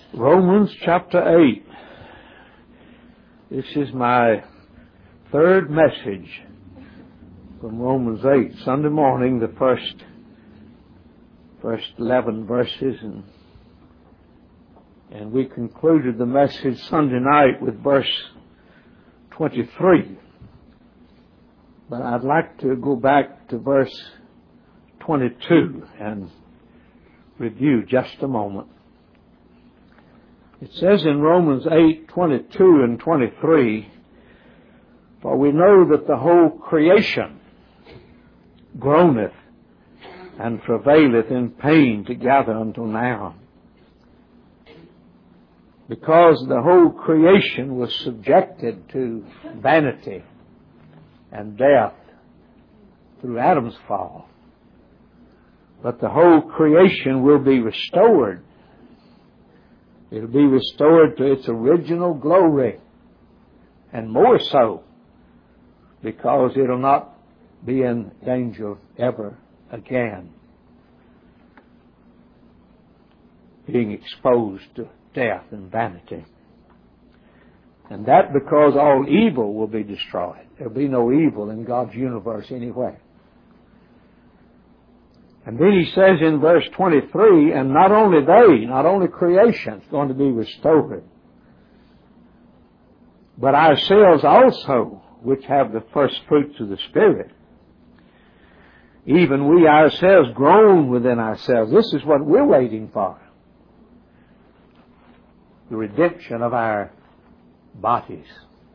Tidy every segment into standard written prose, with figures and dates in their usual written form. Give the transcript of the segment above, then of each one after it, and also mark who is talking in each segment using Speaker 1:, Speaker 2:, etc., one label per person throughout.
Speaker 1: Romans chapter 8. This is my third message from Romans 8. Sunday morning, the first 11 verses, and we concluded the message Sunday night with verse 23. But I'd like to go back to verse 22 and review just a moment. It says in Romans 8:22 and 23, "For we know that the whole creation groaneth and travaileth in pain together until now, because the whole creation was subjected to vanity and death through Adam's fall. But the whole creation will be restored. It'll be restored to its original glory, and more so, because it'll not be in danger ever again, being exposed to death and vanity. And that because all evil will be destroyed. There'll be no evil in God's universe anywhere. And then he says in verse 23, and not only creation is going to be restored, but ourselves also, which have the first fruits of the Spirit, even we ourselves groan within ourselves. This is what we're waiting for. The redemption of our bodies.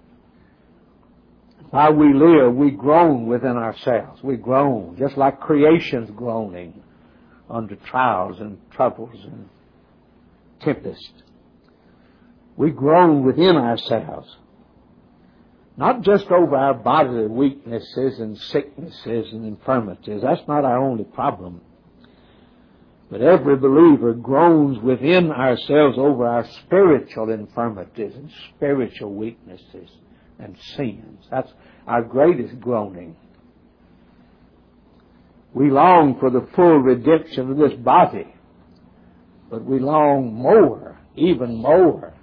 Speaker 1: While we live, we groan within ourselves. We groan, just like creation's groaning under trials and troubles and tempests. We groan within ourselves. Not just over our bodily weaknesses and sicknesses and infirmities. That's not our only problem. But every believer groans within ourselves over our spiritual infirmities and spiritual weaknesses and sins. That's our greatest groaning. We long for the full redemption of this body, but we long more, even more,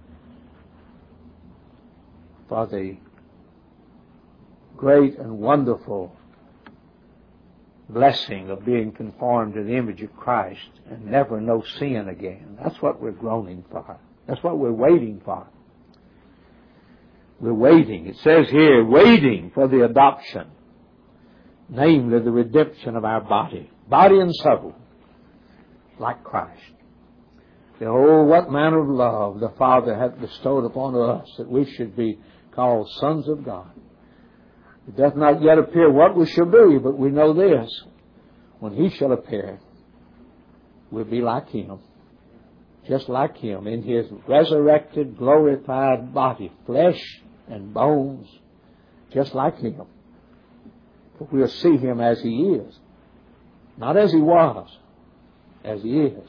Speaker 1: for the great and wonderful blessing of being conformed to the image of Christ and never know sin again. That's what we're groaning for. That's what we're waiting for. We're waiting. It says here, waiting for the adoption, namely the redemption of our body and soul, like Christ. Oh, what manner of love the Father hath bestowed upon us, that we should be called sons of God. It doth not yet appear what we shall be, but we know this: when He shall appear, we'll be like Him, just like Him, in His resurrected, glorified body, flesh and bones, just like Him. But we'll see Him as He is, not as He was, as He is,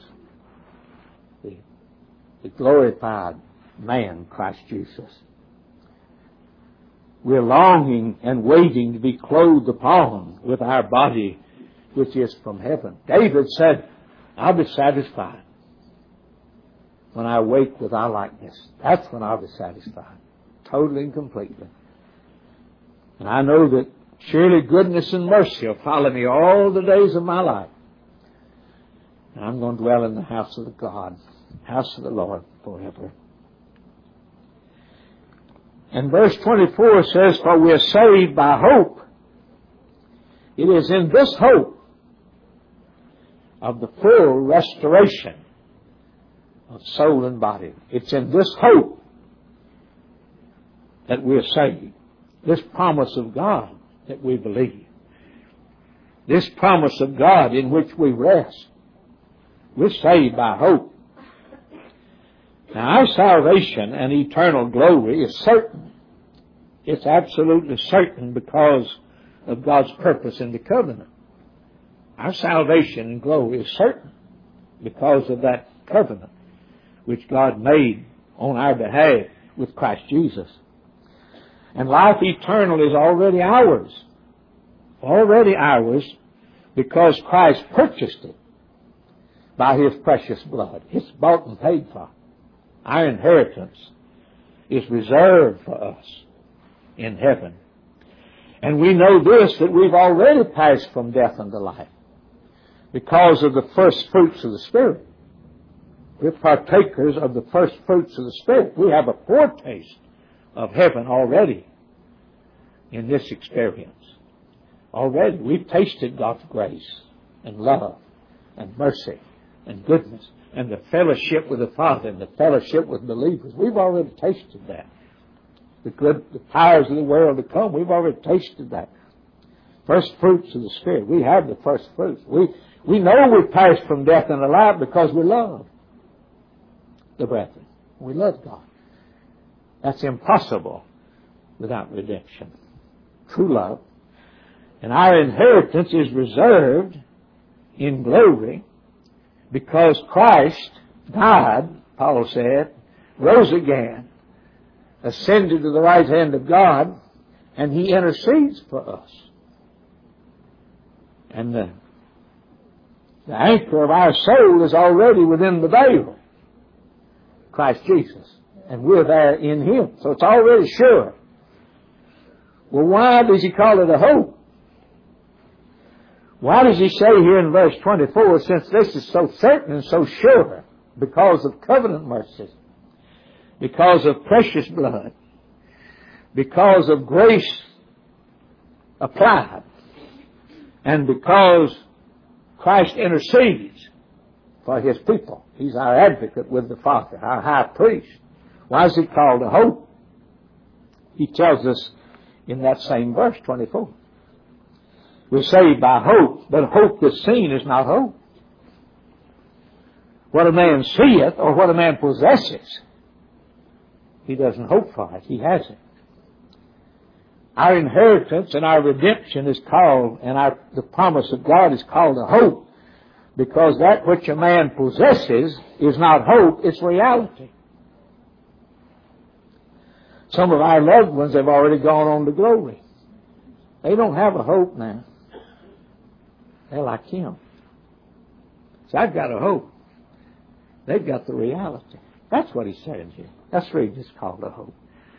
Speaker 1: the glorified man, Christ Jesus. We're longing and waiting to be clothed upon with our body, which is from heaven. David said, I'll be satisfied when I wake with our likeness. That's when I'll be satisfied, totally and completely. And I know that surely goodness and mercy will follow me all the days of my life. And I'm going to dwell in the house of God, house of the Lord forever. And verse 24 says, for we are saved by hope. It is in this hope of the full restoration of soul and body. It's in this hope that we are saved. This promise of God that we believe. This promise of God in which we rest. We're saved by hope. Now, our salvation and eternal glory is certain. It's absolutely certain because of God's purpose in the covenant. Our salvation and glory is certain because of that covenant which God made on our behalf with Christ Jesus. And life eternal is already ours. Already ours because Christ purchased it by His precious blood. It's bought and paid for. Our inheritance is reserved for us in heaven. And we know this, that we've already passed from death unto life because of the first fruits of the Spirit. We're partakers of the first fruits of the Spirit. We have a foretaste of heaven already in this experience. Already we've tasted God's grace and love and mercy and goodness and the fellowship with the Father and the fellowship with believers. We've already tasted that. The powers of the world to come, we've already tasted that. First fruits of the Spirit. We have the first fruits. We know we've passed from death unto life because we love the brethren. We love God. That's impossible without redemption. True love. And our inheritance is reserved in glory because Christ died, Paul said, rose again, ascended to the right hand of God, and He intercedes for us. And the anchor of our soul is already within the veil, Christ Jesus. And we're there in Him. So it's already sure. Well, why does He call it a hope? Why does He say here in verse 24, since this is so certain and so sure, because of covenant mercies, because of precious blood, because of grace applied, and because Christ intercedes for His people. He's our advocate with the Father, our high priest. Why is it called a hope? He tells us in that same verse, 24. We're saved by hope, but hope that's seen is not hope. What a man seeth or what a man possesses, he doesn't hope for it. He has it. Our inheritance and our redemption is called, and the promise of God is called a hope, because that which a man possesses is not hope, it's reality. Some of our loved ones have already gone on to glory. They don't have a hope now. They're like Him. So I've got a hope. They've got the reality. That's what He's saying here. That's the reason it's called a hope.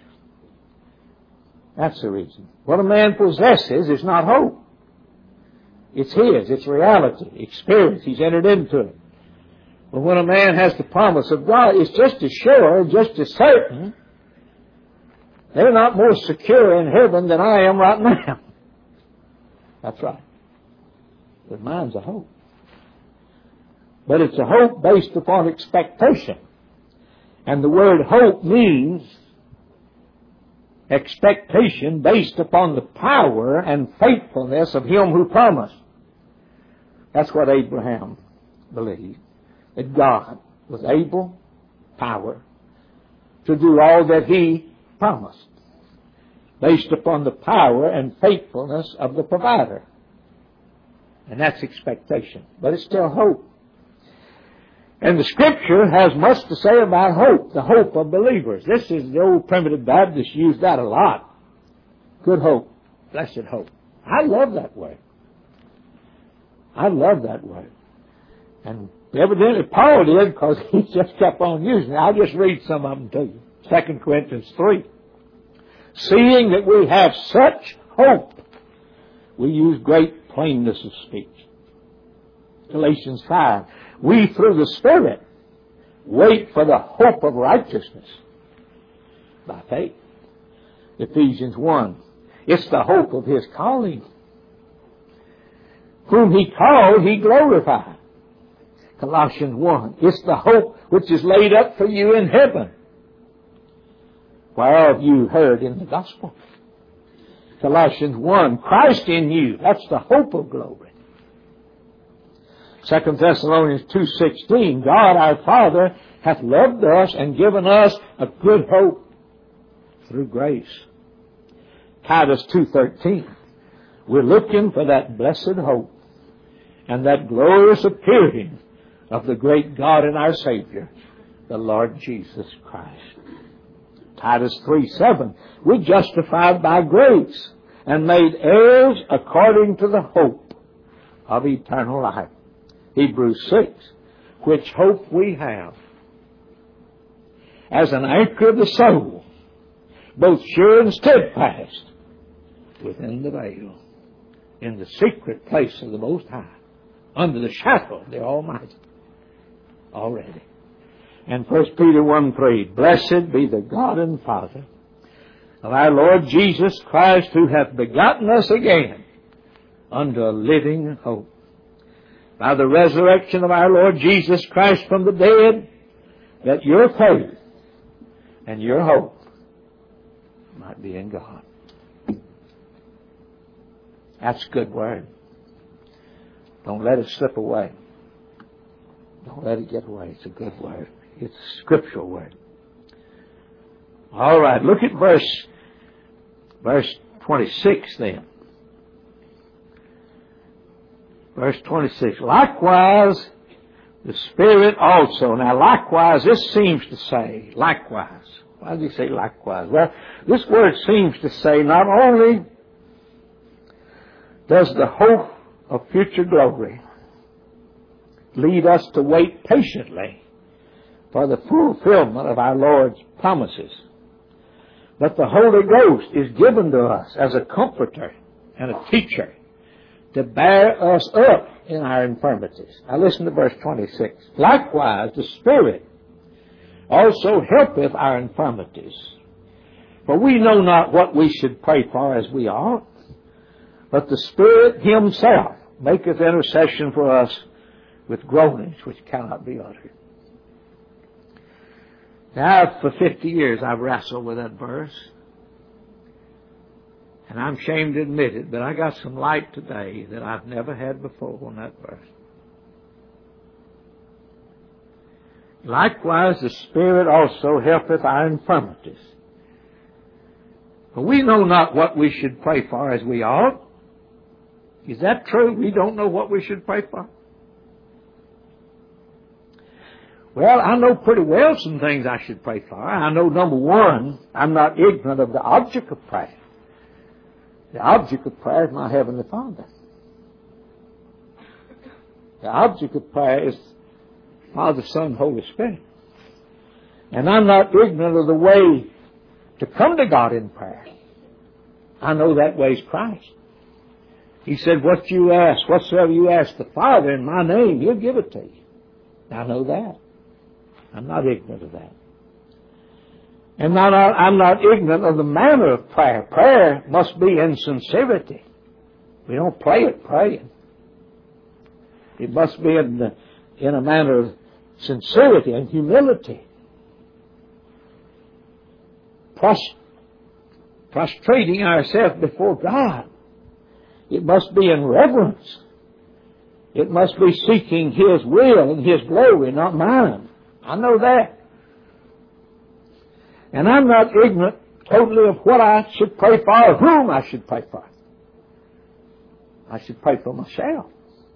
Speaker 1: That's the reason. What a man possesses is not hope. It's his. It's reality. Experience. He's entered into it. But when a man has the promise of God, it's just as sure, just as certain. They're not more secure in heaven than I am right now. That's right. But mine's a hope. But it's a hope based upon expectation. And the word hope means expectation based upon the power and faithfulness of Him who promised. That's what Abraham believed. That God was able, power, to do all that He promised. Based upon the power and faithfulness of the provider. And that's expectation. But it's still hope. And the Scripture has much to say about hope, the hope of believers. This is the old primitive Baptists use that a lot. Good hope, blessed hope. I love that word. I love that word. And evidently Paul did, because he just kept on using it. I'll just read some of them to you. 2 Corinthians 3. Seeing that we have such hope, we use great plainness of speech. Galatians 5. We, through the Spirit, wait for the hope of righteousness by faith. Ephesians 1. It's the hope of His calling. Whom He called, He glorified. Colossians 1. It's the hope which is laid up for you in heaven, whereof you heard in the gospel. Colossians 1. Christ in you. That's the hope of glory. 2 Thessalonians 2:16, God our Father hath loved us and given us a good hope through grace. Titus 2:13, we're looking for that blessed hope and that glorious appearing of the great God and our Savior, the Lord Jesus Christ. Titus 3:7, we're justified by grace and made heirs according to the hope of eternal life. Hebrews 6, which hope we have, as an anchor of the soul, both sure and steadfast, within the veil, in the secret place of the Most High, under the shadow of the Almighty, already. And 1 Peter 1:3, Blessed be the God and Father of our Lord Jesus Christ, who hath begotten us again unto a living hope, by the resurrection of our Lord Jesus Christ from the dead, that your faith and your hope might be in God. That's a good word. Don't let it slip away. Don't let it get away. It's a good word. It's a scriptural word. All right, look at verse 26 then. Verse 26. Likewise, the Spirit also. Now, likewise, this seems to say, likewise. Why does he say likewise? Well, this word seems to say not only does the hope of future glory lead us to wait patiently for the fulfillment of our Lord's promises, but the Holy Ghost is given to us as a comforter and a teacher to bear us up in our infirmities. Now listen to verse 26. Likewise, the Spirit also helpeth our infirmities. For we know not what we should pray for as we ought, but the Spirit Himself maketh intercession for us with groanings which cannot be uttered. Now, for 50 years I've wrestled with that verse. And I'm ashamed to admit it, but I got some light today that I've never had before on that verse. Likewise, the Spirit also helpeth our infirmities. For we know not what we should pray for as we ought. Is that true? We don't know what we should pray for? Well, I know pretty well some things I should pray for. I know, number one, I'm not ignorant of the object of prayer. The object of prayer is my Heavenly Father. The object of prayer is Father, Son, Holy Spirit. And I'm not ignorant of the way to come to God in prayer. I know that way is Christ. He said, what you ask, whatsoever you ask the Father in my name, He'll give it to you. I know that. I'm not ignorant of that. And I'm not ignorant of the manner of prayer. Prayer must be in sincerity. We don't play at praying. It must be in a manner of sincerity and humility. Prostrating ourselves before God. It must be in reverence. It must be seeking His will and His glory, not mine. I know that. And I'm not ignorant totally of what I should pray for or whom I should pray for. I should pray for myself.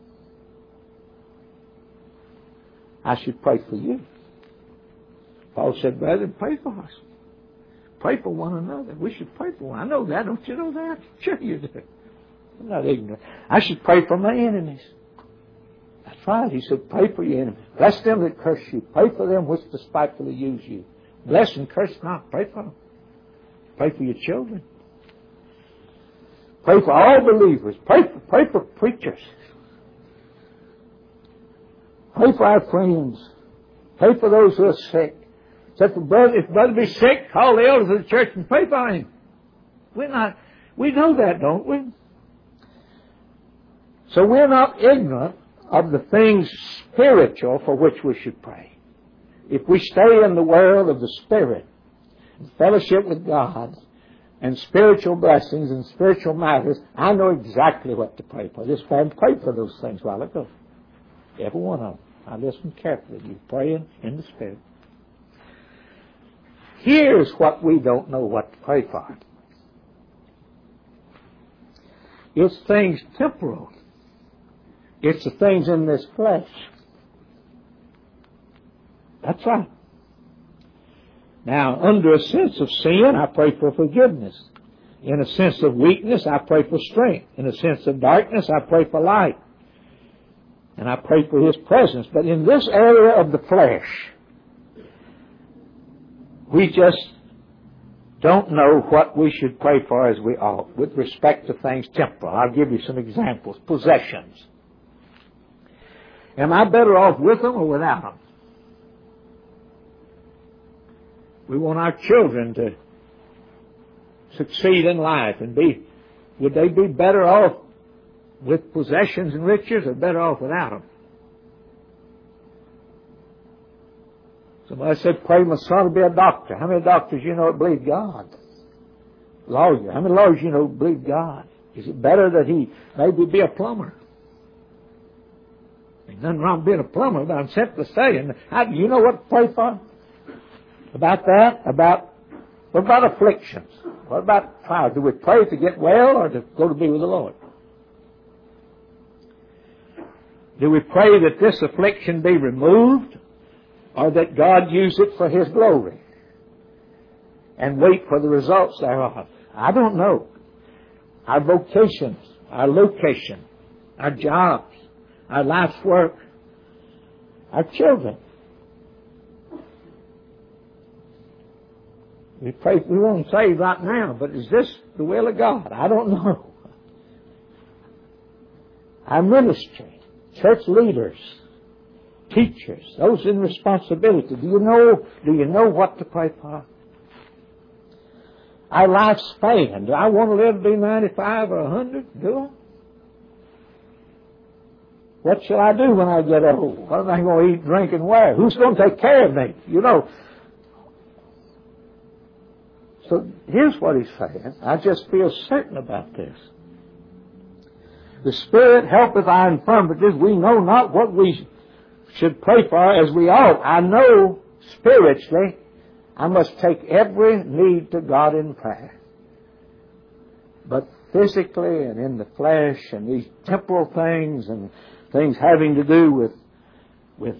Speaker 1: I should pray for you. Paul said, brethren, pray for us. Pray for one another. We should pray for one. I know that. Don't you know that? Sure you do. I'm not ignorant. I should pray for my enemies. That's right. He said, pray for your enemies. Bless them that curse you. Pray for them which despitefully use you. Bless and curse not. Pray for them. Pray for your children. Pray for all believers. Pray for preachers. Pray for our friends. Pray for those who are sick. Said, if brother be sick, call the elders of the church and pray for him. We know that, don't we? So we're not ignorant of the things spiritual for which we should pray. If we stay in the world of the Spirit, and fellowship with God, and spiritual blessings and spiritual matters, I know exactly what to pray for. This man prayed for those things a while ago. Every one of them. I listened carefully. You praying in the Spirit. Here's what we don't know what to pray for. It's things temporal. It's the things in this flesh. That's right. Now, under a sense of sin, I pray for forgiveness. In a sense of weakness, I pray for strength. In a sense of darkness, I pray for light. And I pray for His presence. But in this area of the flesh, We just don't know what we should pray for as we ought with respect to things temporal. I'll give you some examples. Possessions. Am I better off with them or without them? We want our children to succeed in life and would they be better off with possessions and riches or better off without them? Somebody said, pray my son to be a doctor. How many doctors you know that believe God? Lawyer. How many lawyers you know believe God? Is it better that he maybe be a plumber? There's nothing wrong with being a plumber, but I'm simply saying, you know what to pray for? About that? What about afflictions? What about trials? Do we pray to get well or to go to be with the Lord? Do we pray that this affliction be removed or that God use it for His glory and wait for the results thereof? I don't know. Our vocations, our location, our jobs, our life's work, our children. We pray, we want to save right now, but is this the will of God? I don't know. Our ministry, church leaders, teachers, those in responsibility. Do you know what to pray for? Our lifespan. Do I want to live to be 95 or 100? Do I? What shall I do when I get old? What am I going to eat, drink, and wear? Who's going to take care of me? You know. So here's what he's saying. I just feel certain about this. The Spirit helpeth our infirmities. We know not what we should pray for as we ought. I know spiritually I must take every need to God in prayer. But physically and in the flesh and these temporal things and things having to do with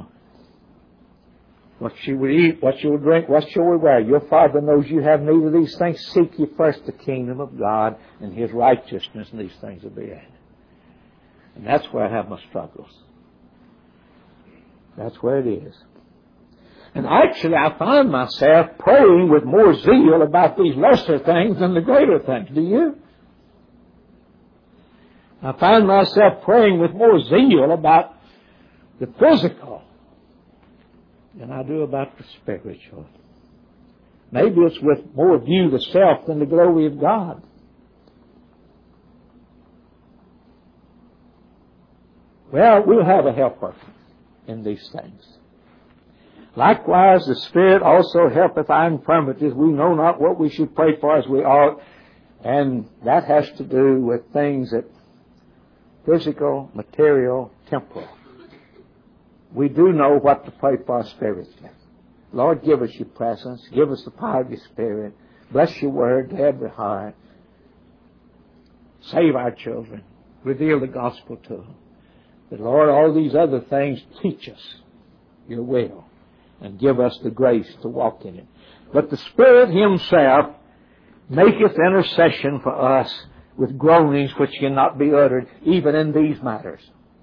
Speaker 1: what you would eat, what you would drink, what you would wear. Your Father knows you have need of these things. Seek ye first the kingdom of God and His righteousness, and these things will be added. And that's where I have my struggles. That's where it is. And actually, I find myself praying with more zeal about these lesser things than the greater things. Do you? I find myself praying with more zeal about the physical than I do about the spiritual. Maybe it's with more view of the self than the glory of God. Well, we'll have a helper in these things. Likewise, the Spirit also helpeth our infirmities. We know not what we should pray for as we ought. And that has to do with things that physical, material, temporal. We do know what to pray for spiritually. Lord, give us your presence. Give us the power of your Spirit. Bless your word to every heart. Save our children. Reveal the gospel to them. But Lord, all these other things, teach us your will and give us the grace to walk in it. But the Spirit Himself maketh intercession for us with groanings which cannot be uttered, even in these matters.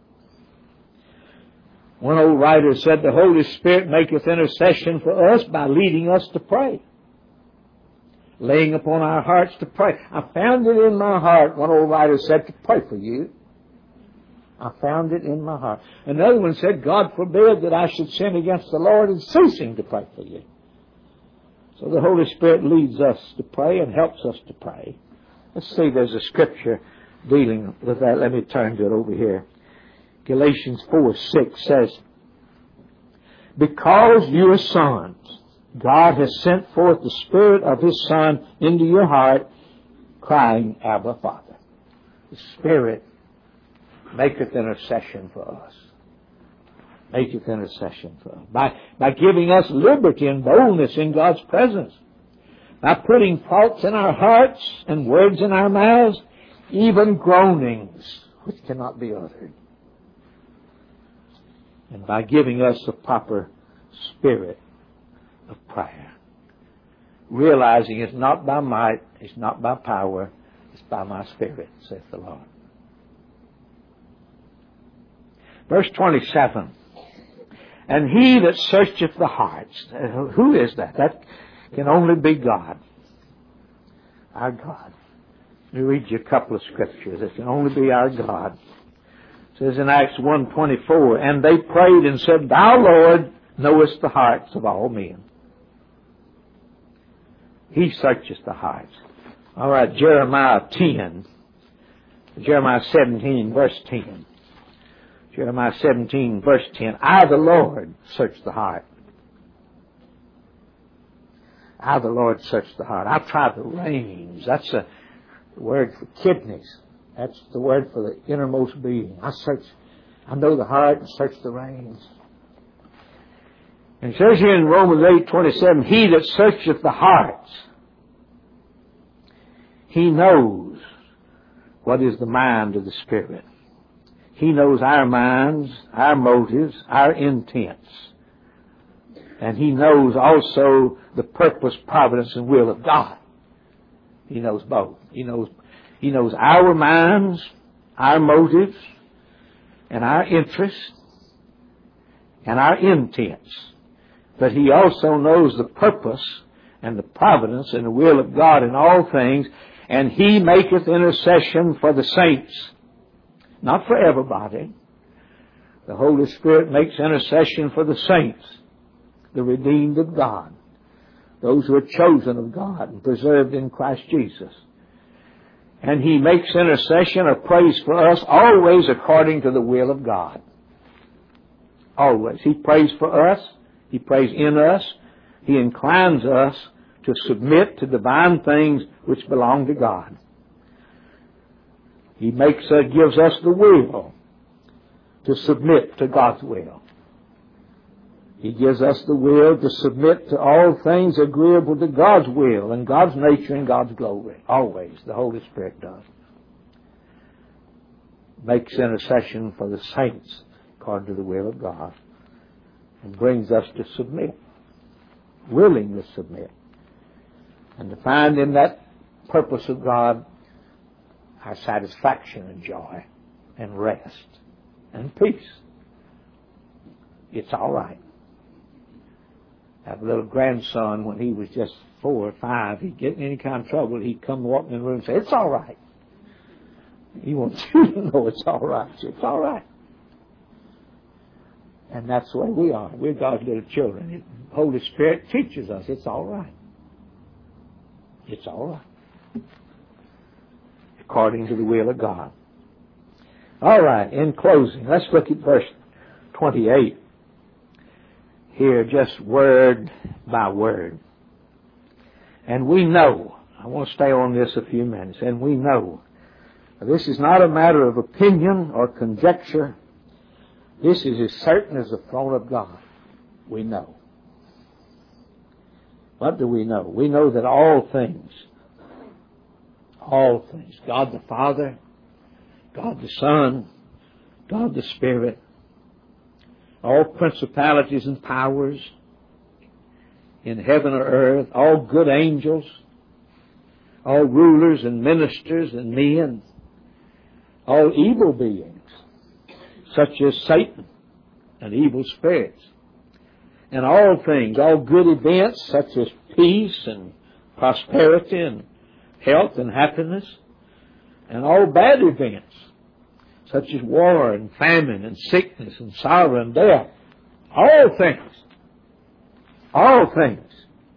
Speaker 1: One old writer said, the Holy Spirit maketh intercession for us by leading us to pray. Laying upon our hearts to pray. I found it in my heart, one old writer said, to pray for you. I found it in my heart. Another one said, God forbid that I should sin against the Lord in ceasing to pray for you. So the Holy Spirit leads us to pray and helps us to pray. Let's see, there's a scripture dealing with that. Let me turn to it over here. Galatians 4:6 says, because you are sons, God has sent forth the Spirit of His Son into your heart, crying, Abba, Father. The Spirit maketh intercession for us. Maketh intercession for us. By giving us liberty and boldness in God's presence. By putting thoughts in our hearts and words in our mouths, even groanings which cannot be uttered. And by giving us the proper spirit of prayer. Realizing it's not by might, it's not by power, it's by my Spirit, saith the Lord. Verse 27. And He that searcheth the hearts. Who is that? That can only be God. Our God. Let me read you a couple of scriptures. It can only be our God. It says in Acts 1:24, and they prayed and said, Thou, Lord, knowest the hearts of all men. He searches the hearts. All right, Jeremiah 17, verse 10. Jeremiah 17, verse 10. I, the Lord, search the heart. I, the Lord, search the heart. I've tried the reins. That's the word for kidneys. That's the word for the innermost being. I know the heart and search the reins. And it says here in Romans 8:27, He that searcheth the hearts, He knows what is the mind of the Spirit. He knows our minds, our motives, our intents. And He knows also the purpose, providence, and will of God. He knows both. He knows our minds, our motives, and our interests, and our intents. But He also knows the purpose and the providence and the will of God in all things, and He maketh intercession for the saints. Not for everybody. The Holy Spirit makes intercession for the saints, the redeemed of God, those who are chosen of God and preserved in Christ Jesus. And He makes intercession or prays for us always according to the will of God. Always. He prays for us. He prays in us. He inclines us to submit to divine things which belong to God. He gives us the will to submit to God's will. He gives us the will to submit to all things agreeable to God's will and God's nature and God's glory. Always, the Holy Spirit does. Makes intercession for the saints according to the will of God. And brings us to submit. Willing to submit. And to find in that purpose of God our satisfaction and joy and rest and peace. It's all right. I have a little grandson, when he was just 4 or 5, he'd get in any kind of trouble, he'd come walking in the room and say, it's all right. He wants you to know it's all right. It's all right. And that's the way we are. We're God's little children. The Holy Spirit teaches us it's all right. It's all right. According to the will of God. All right, in closing, let's look at verse 28. Here, just word by word. And we know, I want to stay on this a few minutes, and we know, this is not a matter of opinion or conjecture. This is as certain as the throne of God. We know. What do we know? We know that all things, God the Father, God the Son, God the Spirit, all principalities and powers in heaven or earth, all good angels, all rulers and ministers and men, all evil beings, such as Satan and evil spirits, and all things, all good events, such as peace and prosperity and health and happiness, and all bad events, such as war and famine and sickness and sorrow and death. All things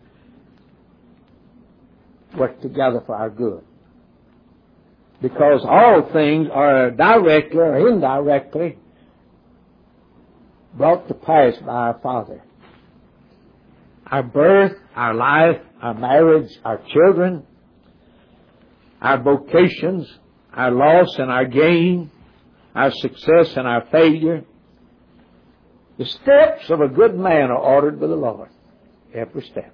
Speaker 1: work together for our good. Because all things are directly or indirectly brought to pass by our Father. Our birth, our life, our marriage, our children, our vocations, our loss and our gain, our success and our failure. The steps of a good man are ordered by the Lord. Every step.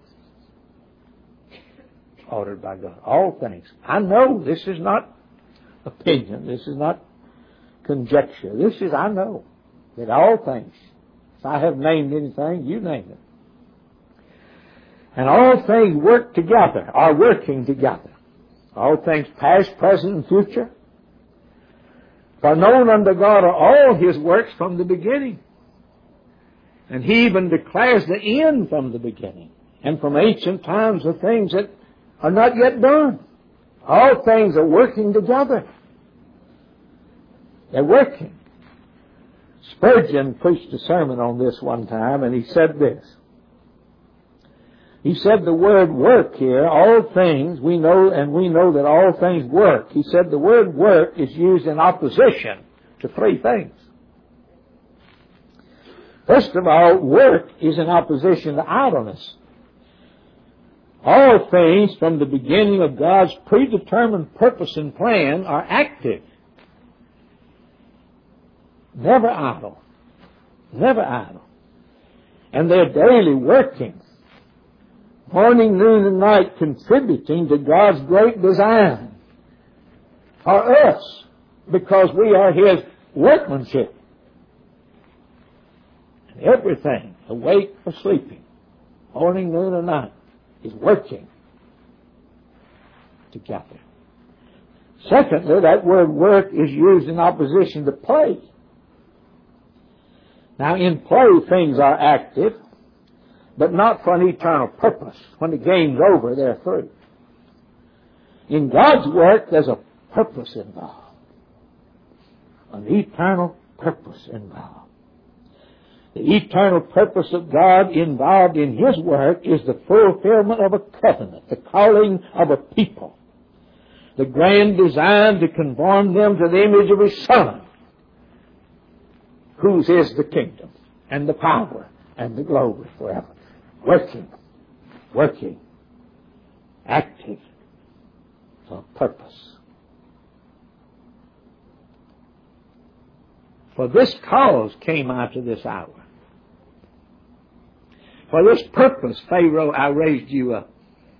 Speaker 1: Ordered by God. All things. I know this is not opinion. This is not conjecture. I know that all things. If I have named anything, you name it. And all things work together, are working together. All things past, present, and future. For known unto God are all His works from the beginning, And He even declares the end from the beginning. And from ancient times the things that are not yet done. All things are working together. They're working. Spurgeon preached a sermon on this one time, and he said this. He said the word work here, all things, we know that all things work. He said the word work is used in opposition to three things. First of all, work is in opposition to idleness. All things from the beginning of God's predetermined purpose and plan are active. Never idle. Never idle. And they're daily working. Morning, noon, and night contributing to God's great design for us because we are His workmanship. And everything, awake or sleeping, morning, noon, and night, is working together. Secondly, that word work is used in opposition to play. Now, in play, things are active, but not for an eternal purpose. When the game's over, they're through. In God's work, there's a purpose involved. An eternal purpose involved. The eternal purpose of God involved in His work is the fulfillment of a covenant, the calling of a people, the grand design to conform them to the image of His Son, whose is the kingdom and the power and the glory forever. Working, active for purpose. For this cause came I to this hour. For this purpose, Pharaoh, I raised you up.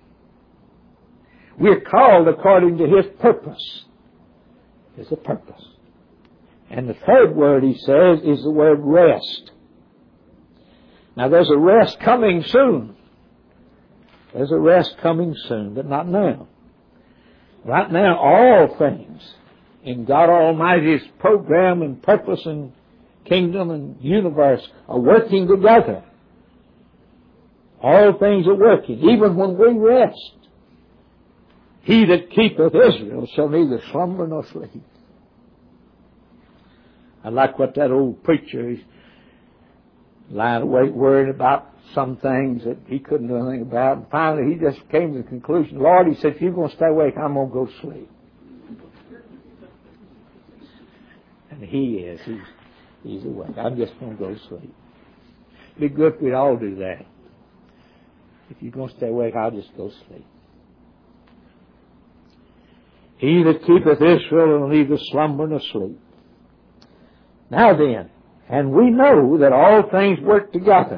Speaker 1: We're called according to His purpose. There's a purpose. And the third word he says is the word rest. Now there's a rest coming soon. There's a rest coming soon, but not now. Right now, all things in God Almighty's program and purpose and kingdom and universe are working together. All things are working, even when we rest. He that keepeth Israel shall neither slumber nor sleep. I like what that old preacher, he's lying awake worried about some things that he couldn't do anything about. And finally he just came to the conclusion, Lord, he said, if you're going to stay awake, I'm going to go to sleep. And he is. He's awake. I'm just going to go to sleep. It'd be good if we'd all do that. If you're going to stay awake, I'll just go to sleep. He that keepeth Israel will neither slumber nor sleep. Now then, and we know that all things work together.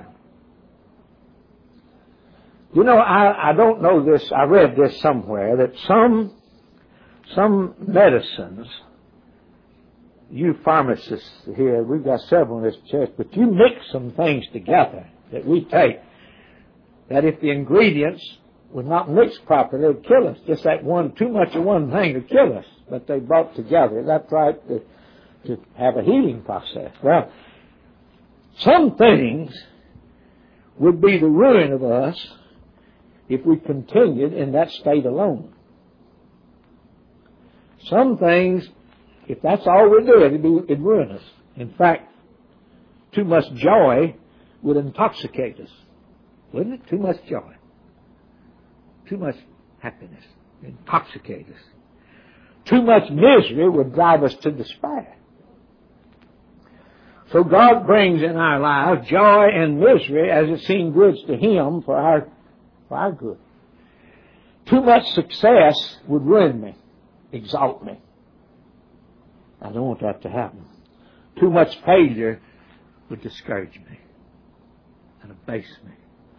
Speaker 1: You know, I don't know this, I read this somewhere, that some medicines, you pharmacists here, we've got several in this church, but you mix some things together that we take, that if the ingredients were not mixed properly, it would kill us. Just that too much of one thing would kill us. But they brought together. That's right, to have a healing process. Well, some things would be the ruin of us if we continued in that state alone. Some things, if that's all we do, it'd ruin us. In fact, too much joy would intoxicate us. Wouldn't it? Too much joy. Too much happiness. Intoxicate us. Too much misery would drive us to despair. So God brings in our lives joy and misery as it seems good to Him for our good. Too much success would ruin me, exalt me. I don't want that to happen. Too much failure would discourage me and abase me.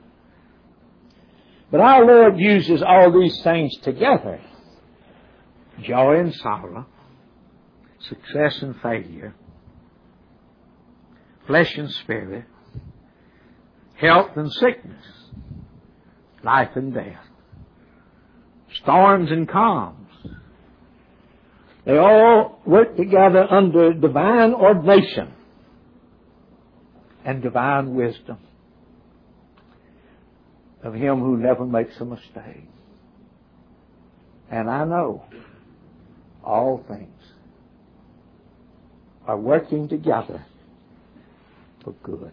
Speaker 1: But our Lord uses all these things together. Joy and sorrow, success and failure, flesh and spirit, health and sickness, life and death, storms and calms. They all work together under divine ordination. and divine wisdom of Him who never makes a mistake. And I know all things are working together for good.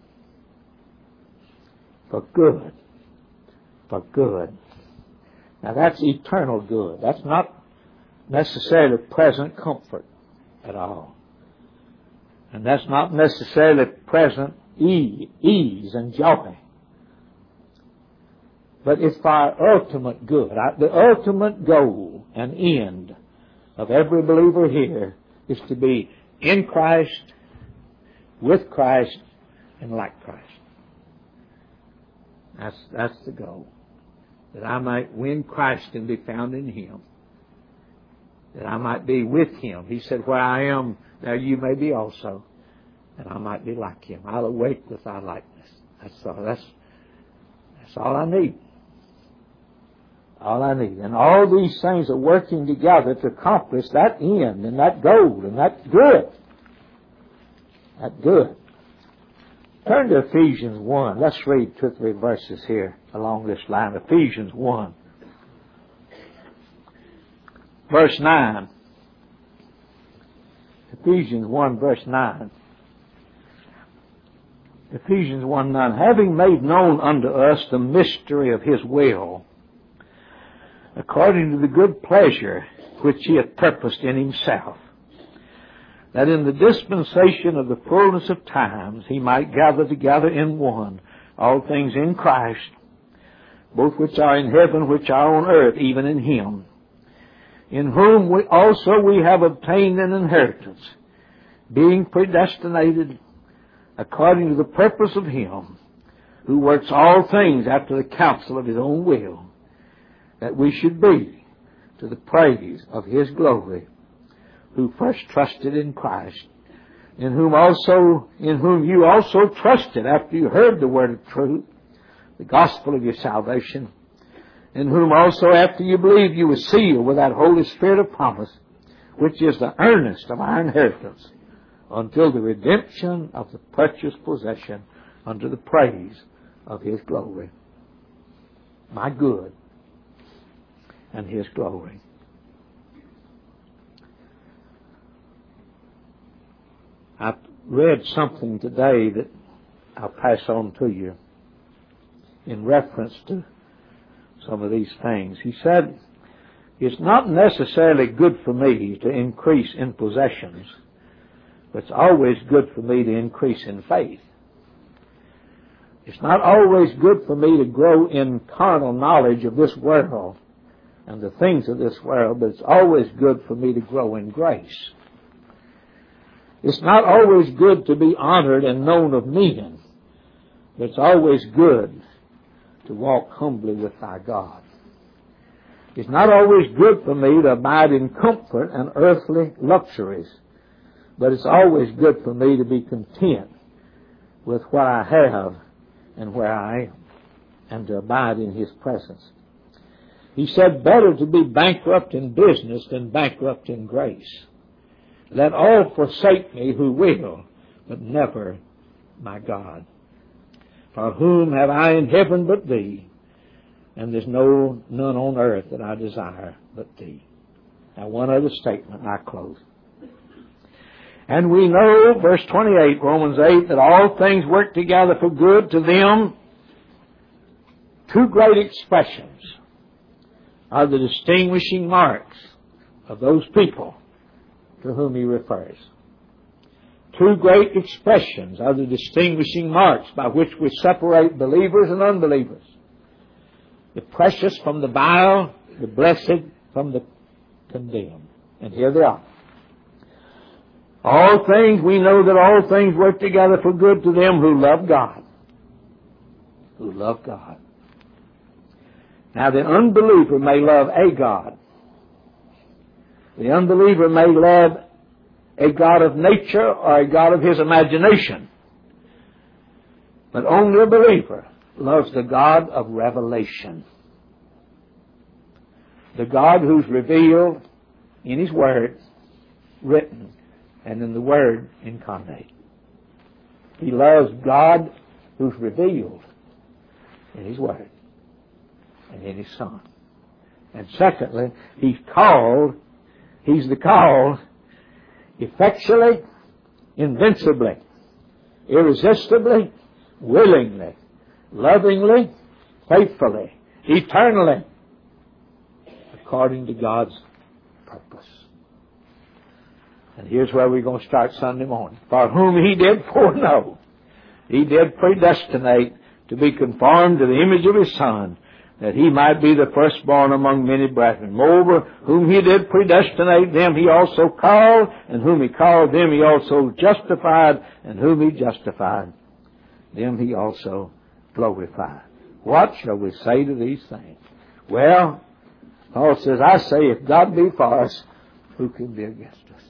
Speaker 1: For good. For good. Now that's eternal good. That's not necessarily present comfort at all. And that's not necessarily present ease and joy. But it's for our ultimate good. The ultimate goal and end of every believer here is to be in Christ, with Christ, and like Christ. That's the goal. That I might win Christ and be found in Him. That I might be with Him. He said, where I am, there you may be also. And I might be like Him. I'll awake with thy likeness. That's all I need. All I need. And all these things are working together to accomplish that end and that goal and that good. That good. Turn to Ephesians 1. Let's read 2 or 3 verses here along this line. Ephesians 1. Verse 9. Ephesians 1 verse 9. Ephesians 1:9. Having made known unto us the mystery of His will, according to the good pleasure which He hath purposed in Himself, that in the dispensation of the fullness of times He might gather together in one all things in Christ, both which are in heaven, which are on earth, even in Him, in whom we have obtained an inheritance, being predestinated according to the purpose of Him who works all things after the counsel of His own will, that we should be to the praise of His glory, who first trusted in Christ, in whom you also trusted after you heard the word of truth, the gospel of your salvation, in whom also after you believed you were sealed with that Holy Spirit of promise, which is the earnest of our inheritance, until the redemption of the purchased possession unto the praise of His glory. My good and His glory. I read something today that I'll pass on to you in reference to some of these things. He said, it's not necessarily good for me to increase in possessions, but it's always good for me to increase in faith. It's not always good for me to grow in carnal knowledge of this world and the things of this world, but it's always good for me to grow in grace. It's not always good to be honored and known of men, but it's always good to walk humbly with thy God. It's not always good for me to abide in comfort and earthly luxuries, but it's always good for me to be content with what I have and where I am, and to abide in His presence. He said, better to be bankrupt in business than bankrupt in grace. Let all forsake me who will, but never my God. For whom have I in heaven but Thee? And there's none on earth that I desire but Thee. Now one other statement, and I close. And we know, verse 28, Romans 8, that all things work together for good to them. Two great expressions are the distinguishing marks of those people to whom he refers. Two great expressions are the distinguishing marks by which we separate believers and unbelievers. The precious from the vile, the blessed from the condemned. And here they are. All things, we know that all things work together for good to them who love God. Who love God. Now the unbeliever may love a God. The unbeliever may love a God of nature or a God of his imagination. But only a believer loves the God of revelation. The God who's revealed in His Word, written, and in the Word incarnate. He loves God who's revealed in His Word and in His Son. And secondly, He's the called effectually, invincibly, irresistibly, willingly, lovingly, faithfully, eternally, according to God's purpose. And here's where we're going to start Sunday morning. For whom He did foreknow, He did predestinate to be conformed to the image of His Son, that He might be the firstborn among many brethren. Moreover, whom He did predestinate, them He also called, and whom He called, them He also justified, and whom He justified, them He also glorified. What shall we say to these things? Well, Paul says, I say, if God be for us, who can be against us?